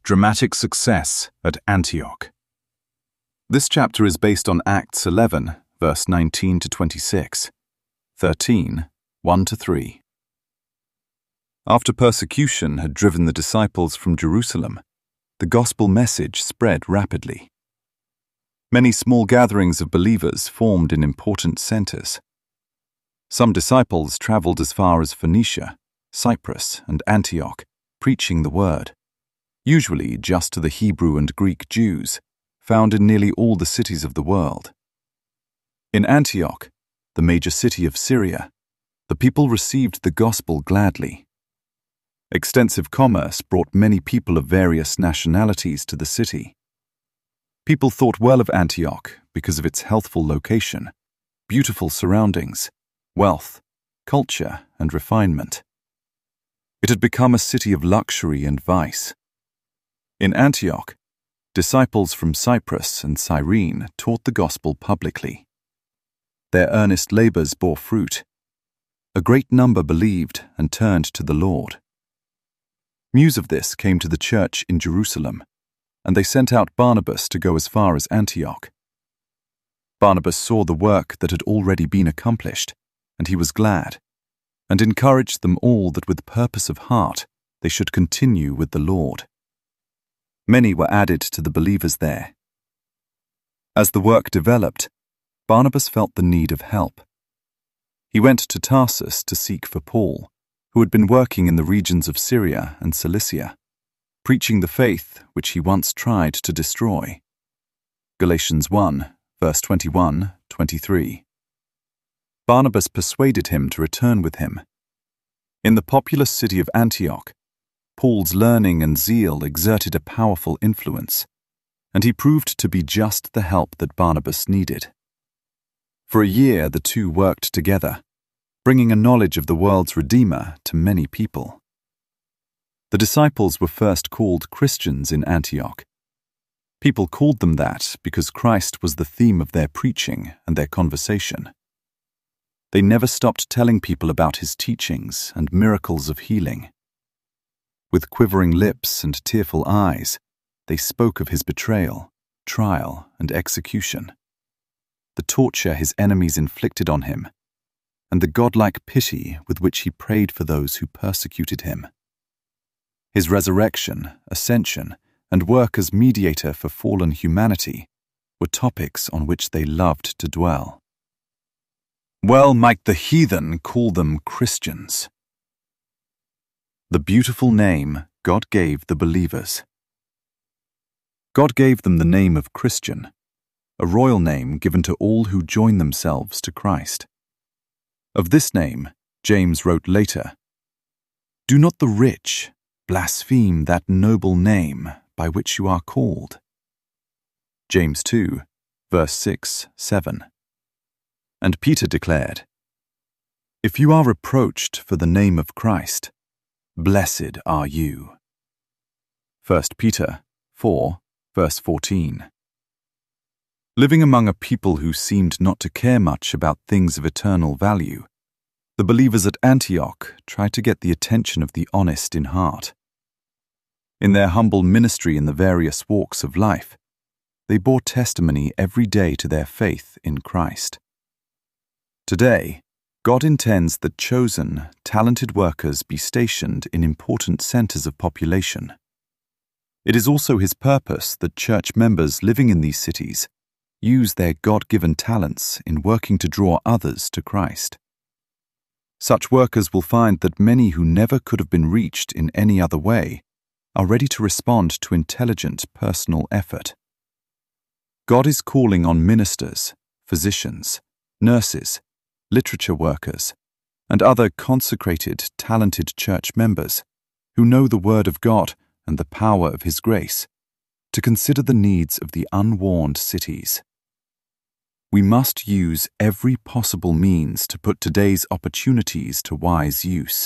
Dramatic success at Antioch. This chapter is based on Acts 11, verse 19 to 26, 13, 1 to 3. After persecution had driven the disciples from Jerusalem, the gospel message spread rapidly. Many small gatherings of believers formed in important centers. Some disciples traveled as far as Phoenicia, Cyprus, and Antioch, preaching the word, usually just to the Hebrew and Greek Jews, found in nearly all the cities of the world. In Antioch, the major city of Syria, the people received the gospel gladly. Extensive commerce brought many people of various nationalities to the city. People thought well of Antioch because of its healthful location, beautiful surroundings, wealth, culture, and refinement. It had become a city of luxury and vice. In Antioch, disciples from Cyprus and Cyrene taught the gospel publicly. Their earnest labors bore fruit. A great number believed and turned to the Lord. News of this came to the church in Jerusalem, and they sent out Barnabas to go as far as Antioch. Barnabas saw the work that had already been accomplished, and he was glad, and encouraged them all that with purpose of heart they should continue with the Lord. Many were added to the believers there. As the work developed, Barnabas felt the need of help. He went to Tarsus to seek for Paul, who had been working in the regions of Syria and Cilicia, preaching the faith which he once tried to destroy. Galatians 1, verse 21-23. Barnabas persuaded him to return with him. In the populous city of Antioch, Paul's learning and zeal exerted a powerful influence, and he proved to be just the help that Barnabas needed. For a year the two worked together, bringing a knowledge of the world's Redeemer to many people. The disciples were first called Christians in Antioch. People called them that because Christ was the theme of their preaching and their conversation. They never stopped telling people about his teachings and miracles of healing. With quivering lips and tearful eyes, they spoke of his betrayal, trial, and execution, the torture his enemies inflicted on him, and the godlike pity with which he prayed for those who persecuted him. His resurrection, ascension, and work as mediator for fallen humanity were topics on which they loved to dwell. Well might the heathen call them Christians. The beautiful name God gave the believers. God gave them the name of Christian, a royal name given to all who join themselves to Christ. Of this name, James wrote later, "Do not the rich blaspheme that noble name by which you are called." James 2, verse 6-7. And Peter declared, "If you are reproached for the name of Christ, blessed are you." 1 Peter 4, verse 14. Living among a people who seemed not to care much about things of eternal value, the believers at Antioch tried to get the attention of the honest in heart. In their humble ministry in the various walks of life, they bore testimony every day to their faith in Christ. Today, God intends that chosen, talented workers be stationed in important centers of population. It is also his purpose that church members living in these cities use their God-given talents in working to draw others to Christ. Such workers will find that many who never could have been reached in any other way are ready to respond to intelligent personal effort. God is calling on ministers, physicians, nurses, literature workers, and other consecrated, talented church members who know the Word of God and the power of His grace to consider the needs of the unwarned cities. We must use every possible means to put today's opportunities to wise use.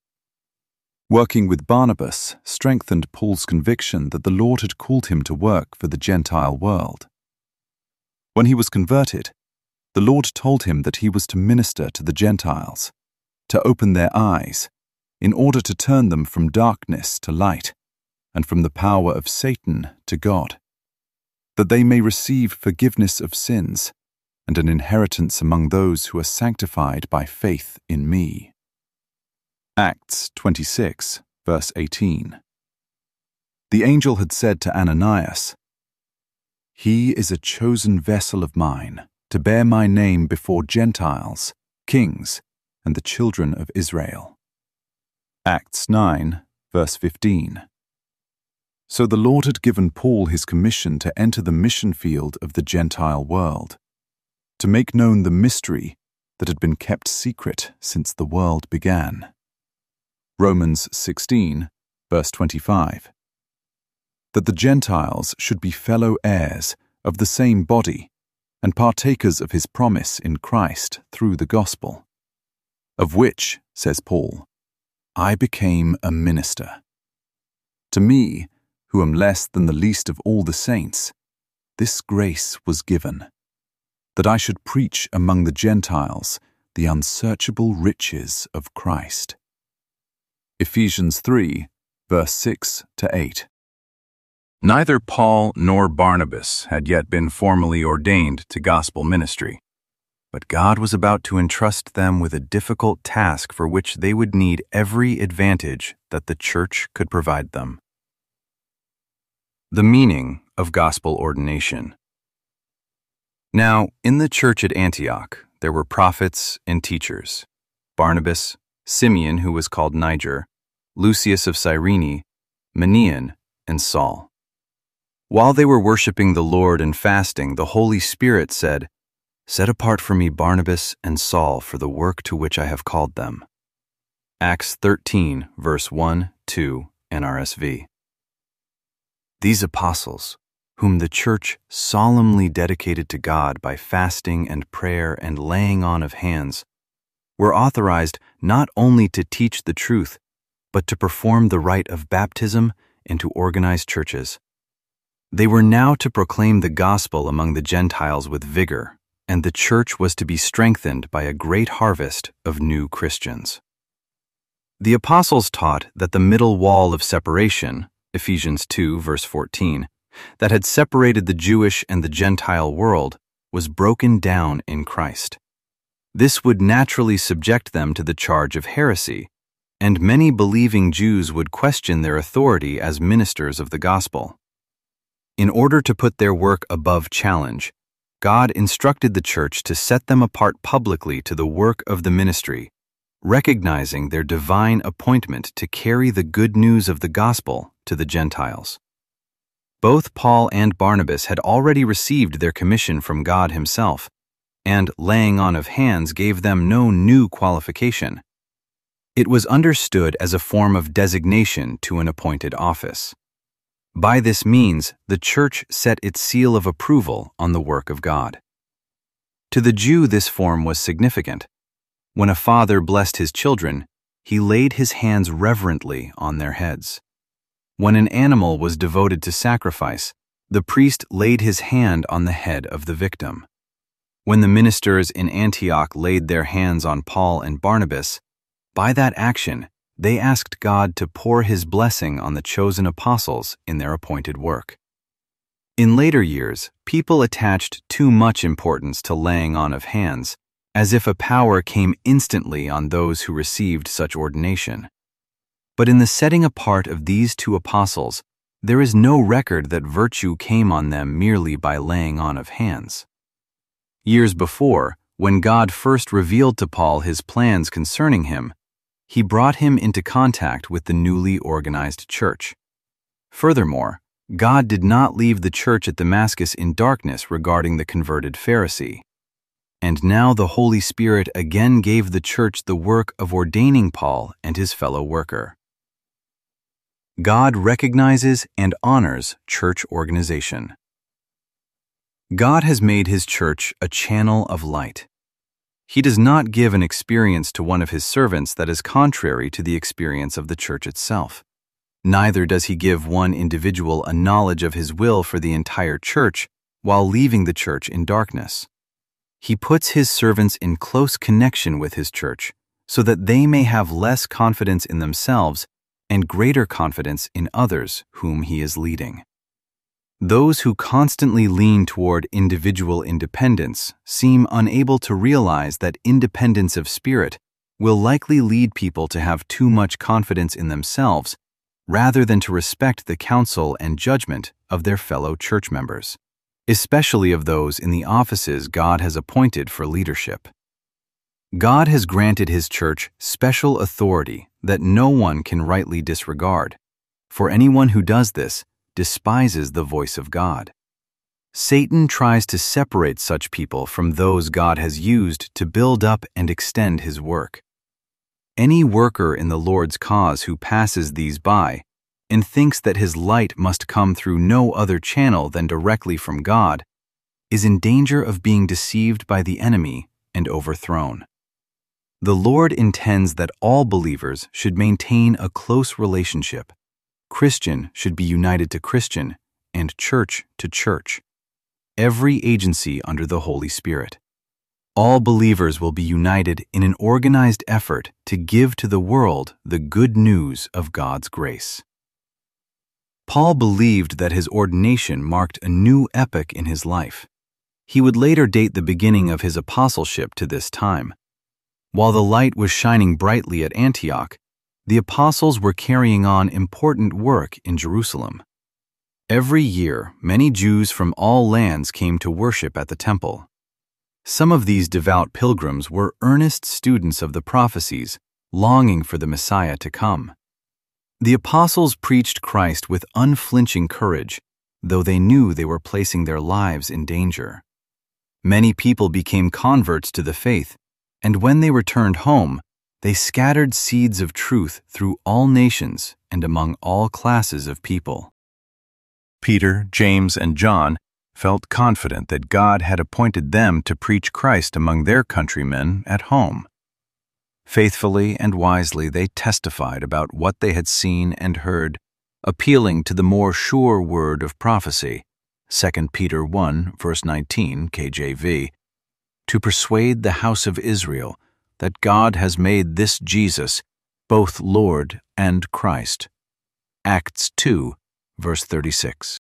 Working with Barnabas strengthened Paul's conviction that the Lord had called him to work for the Gentile world. When he was converted, the Lord told him that he was to minister to the Gentiles, to open their eyes, in order to turn them from darkness to light, and from the power of Satan to God, that they may receive forgiveness of sins and an inheritance among those who are sanctified by faith in me. Acts 26, verse 18. The angel had said to Ananias, "He is a chosen vessel of mine to bear my name before Gentiles, kings, and the children of Israel." Acts 9, verse 15. So the Lord had given Paul his commission to enter the mission field of the Gentile world, to make known the mystery that had been kept secret since the world began. Romans 16, verse 25. That the Gentiles should be fellow heirs of the same body and partakers of his promise in Christ through the gospel, of which, says Paul, I became a minister. To me, who am less than the least of all the saints, this grace was given, that I should preach among the Gentiles the unsearchable riches of Christ. Ephesians 3, verse 6 to 8. Neither Paul nor Barnabas had yet been formally ordained to gospel ministry, but God was about to entrust them with a difficult task for which they would need every advantage that the church could provide them. The meaning of gospel ordination. Now, in the church at Antioch, there were prophets and teachers: Barnabas, Simeon, who was called Niger, Lucius of Cyrene, Manaen, and Saul. While they were worshiping the Lord and fasting, the Holy Spirit said, "Set apart for me Barnabas and Saul for the work to which I have called them." Acts 13, verse 1, 2, NRSV. These apostles, whom the church solemnly dedicated to God by fasting and prayer and laying on of hands, were authorized not only to teach the truth, but to perform the rite of baptism and to organize churches. They were now to proclaim the gospel among the Gentiles with vigor, and the church was to be strengthened by a great harvest of new Christians. The apostles taught that the middle wall of separation, Ephesians 2, verse 14, that had separated the Jewish and the Gentile world was broken down in Christ. This would naturally subject them to the charge of heresy, and many believing Jews would question their authority as ministers of the gospel. In order to put their work above challenge, God instructed the church to set them apart publicly to the work of the ministry, recognizing their divine appointment to carry the good news of the gospel to the Gentiles. Both Paul and Barnabas had already received their commission from God himself, and laying on of hands gave them no new qualification. It was understood as a form of designation to an appointed office. By this means, the church set its seal of approval on the work of God. To the Jew, this form was significant. When a father blessed his children, he laid his hands reverently on their heads. When an animal was devoted to sacrifice, the priest laid his hand on the head of the victim. When the ministers in Antioch laid their hands on Paul and Barnabas, by that action, they asked God to pour his blessing on the chosen apostles in their appointed work. In later years, people attached too much importance to laying on of hands, as if a power came instantly on those who received such ordination. But in the setting apart of these two apostles, there is no record that virtue came on them merely by laying on of hands. Years before, when God first revealed to Paul his plans concerning him, he brought him into contact with the newly organized church. Furthermore, God did not leave the church at Damascus in darkness regarding the converted Pharisee. And now the Holy Spirit again gave the church the work of ordaining Paul and his fellow worker. God recognizes and honors church organization. God has made his church a channel of light. He does not give an experience to one of his servants that is contrary to the experience of the church itself. Neither does he give one individual a knowledge of his will for the entire church while leaving the church in darkness. He puts his servants in close connection with his church so that they may have less confidence in themselves and greater confidence in others whom he is leading. Those who constantly lean toward individual independence seem unable to realize that independence of spirit will likely lead people to have too much confidence in themselves rather than to respect the counsel and judgment of their fellow church members, especially of those in the offices God has appointed for leadership. God has granted His church special authority that no one can rightly disregard, for anyone who does this despises the voice of God. Satan tries to separate such people from those God has used to build up and extend His work. Any worker in the Lord's cause who passes these by and thinks that his light must come through no other channel than directly from God is in danger of being deceived by the enemy and overthrown. The Lord intends that all believers should maintain a close relationship. Christian should be united to Christian and church to church. Every agency under the Holy Spirit. All believers will be united in an organized effort to give to the world the good news of God's grace. Paul believed that his ordination marked a new epoch in his life. He would later date the beginning of his apostleship to this time. While the light was shining brightly at Antioch, the apostles were carrying on important work in Jerusalem. Every year, many Jews from all lands came to worship at the temple. Some of these devout pilgrims were earnest students of the prophecies, longing for the Messiah to come. The apostles preached Christ with unflinching courage, though they knew they were placing their lives in danger. Many people became converts to the faith, and when they returned home, they scattered seeds of truth through all nations and among all classes of people. Peter, James, and John felt confident that God had appointed them to preach Christ among their countrymen at home. Faithfully and wisely they testified about what they had seen and heard, appealing to the more sure word of prophecy, 2 Peter 1, verse 19, KJV, to persuade the house of Israel that God has made this Jesus both Lord and Christ. Acts 2, verse 36.